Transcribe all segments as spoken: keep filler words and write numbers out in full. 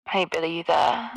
Hey Billy, you there?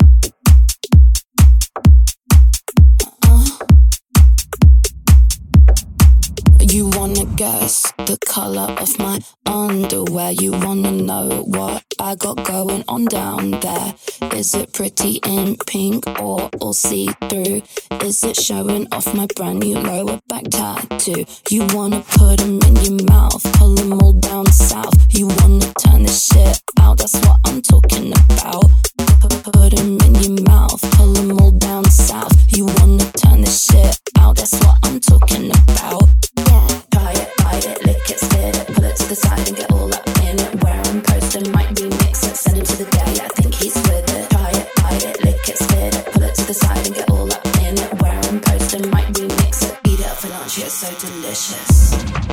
You wanna guess the color of my underwear? You wanna know what I got going on down there? Is it pretty in pink or all see-through? Is it showing off my brand new lower back tattoo? You wanna put them in your mouth, pull them all down south. You wanna turn this shit out, that's what I'm talking about. Put them in your mouth, pull them all down south. You wanna turn this shit out, that's what I'm talking about. Try it, bite it, lick it, spit it, pull it to the side and get all up in it. Where I'm posting, might remix it, send him to the day, I think he's with it. Try it, bite it, lick it, spit it, pull it to the side and get all up in it. Where I'm posting, might remix it, eat it up for lunch, it's so delicious.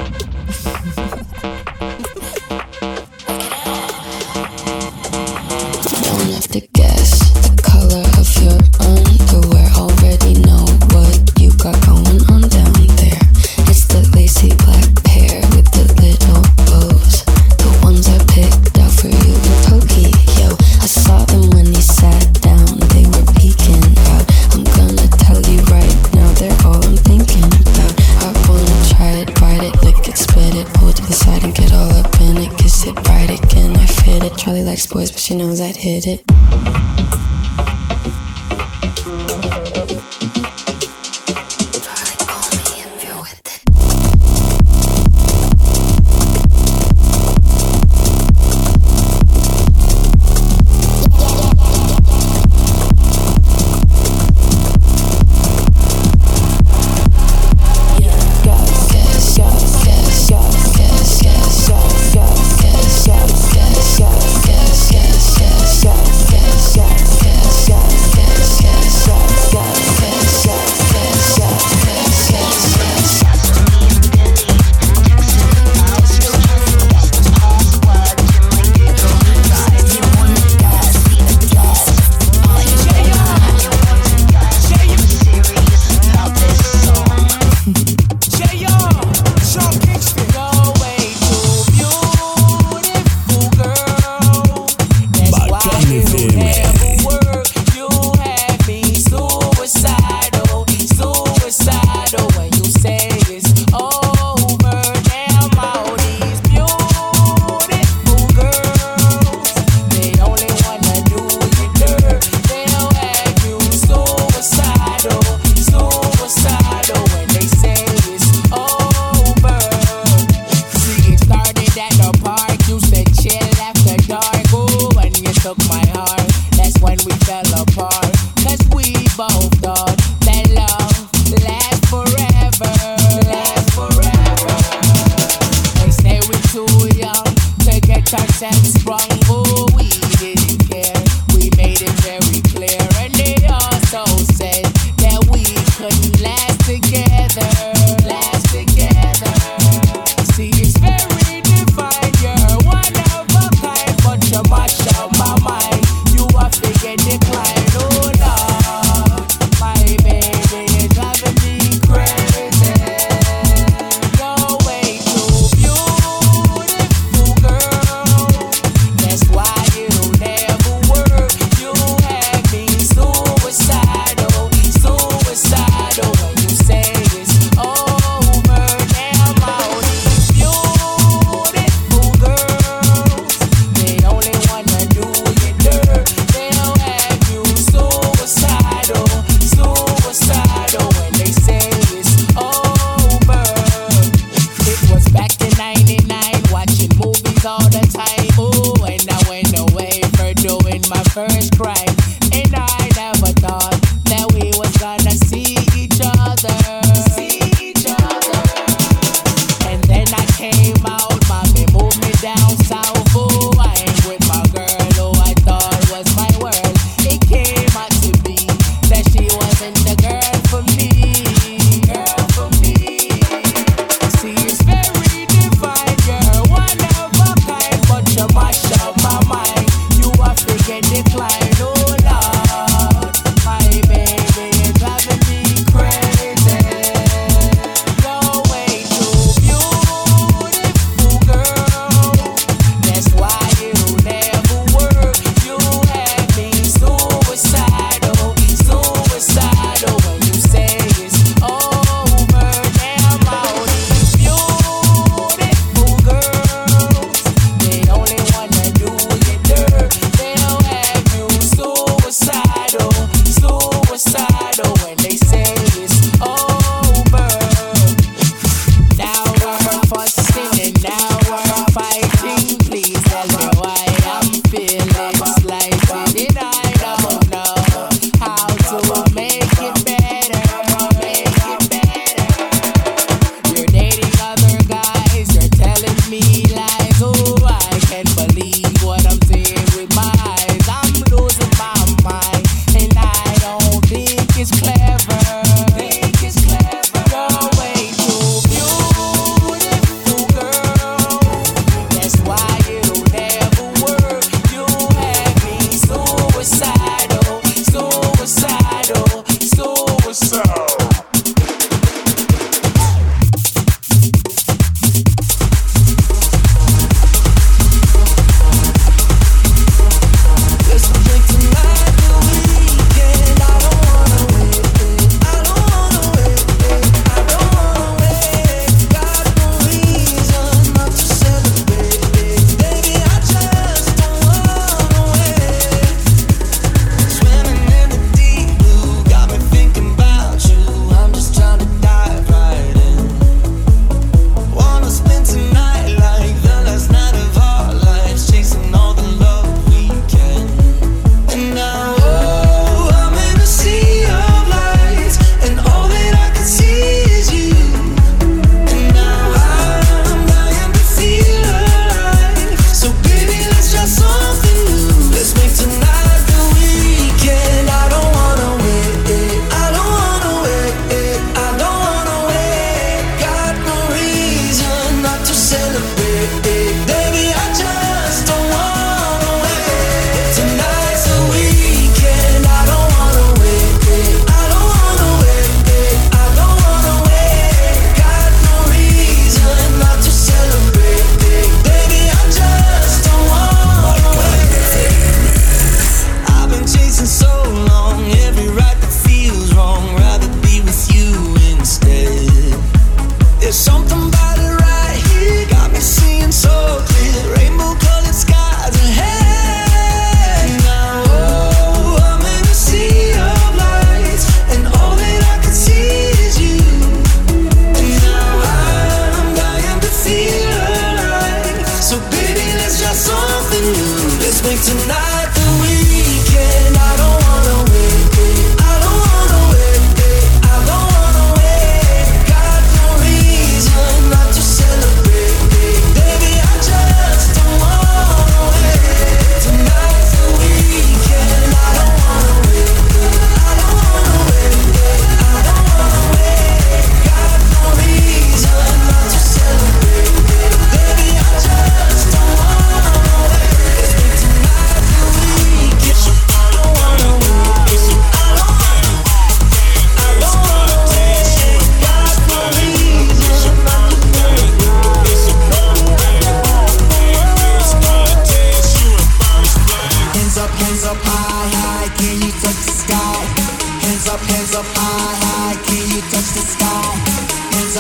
Don't have to guess the color of your underwear, already know what you got going on down there. It's the lacy black pair with the little bows, the ones I picked out for you in Tokyo. I saw them when you sat down, they were peeking out. I'm gonna tell you right now, they're all I'm thinking about. I wanna try it, bite it, lick it, spit it, pull it to the side and get all up in it. Kiss it, bite it, can I fit it? Charlie likes boys, but she knows I'd hit it.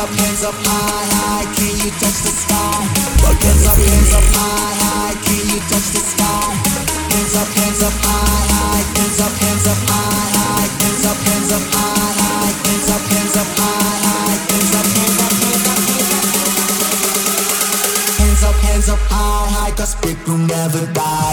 up, hands up high, high, can you touch the sky? Hands up, hands up high, high, can you touch the sky? Hands up, hands up high, high, hands up, hands up high, high, hands up, hands up high, high, hands up, hands up high, high, hands up, hands up, hands up, hands up, hands up high, high, 'cause people never die.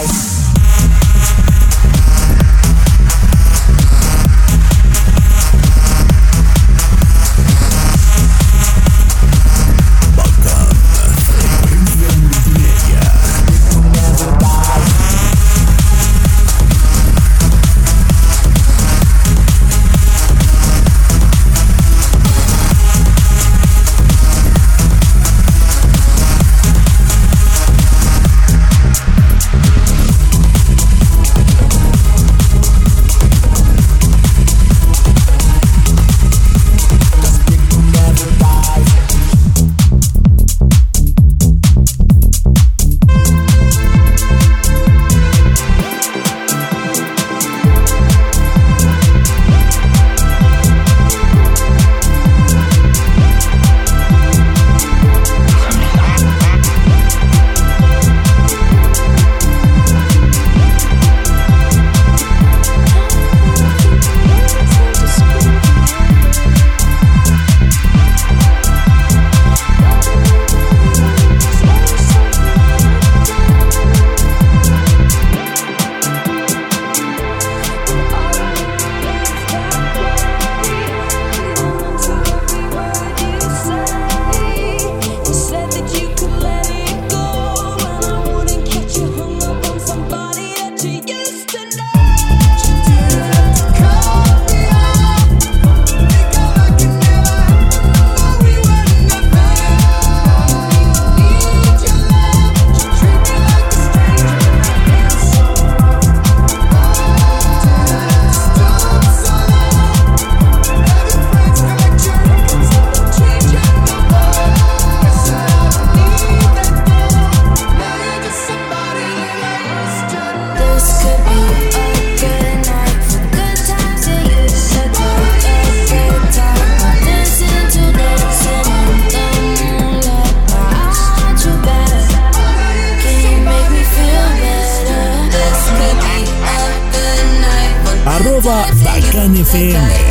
Balkan F M.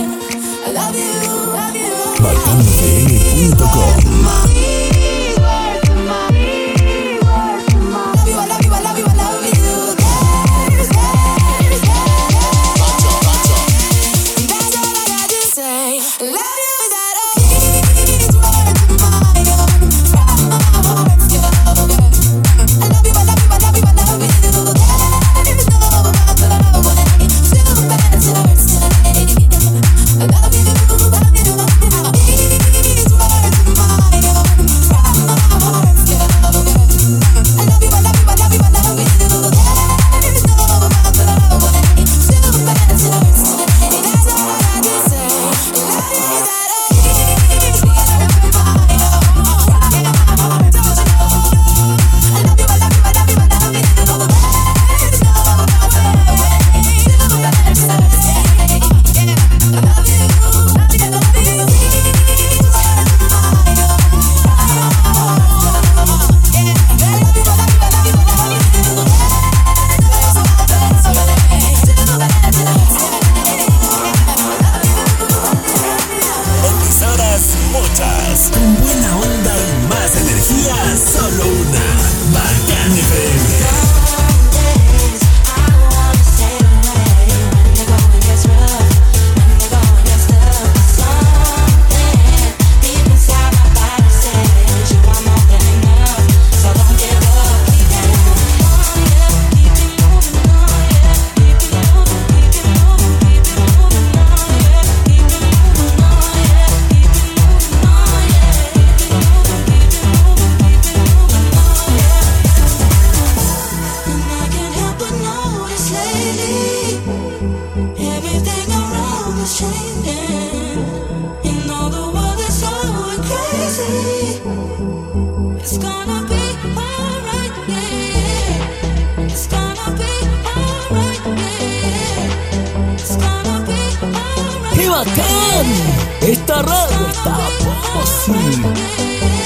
balkan f m punto com is changing. You know the world is going crazy. It's gonna be alright, yeah. It's gonna be alright, yeah. It's gonna be alright. ¡Qué bacán! Esta radio está posi.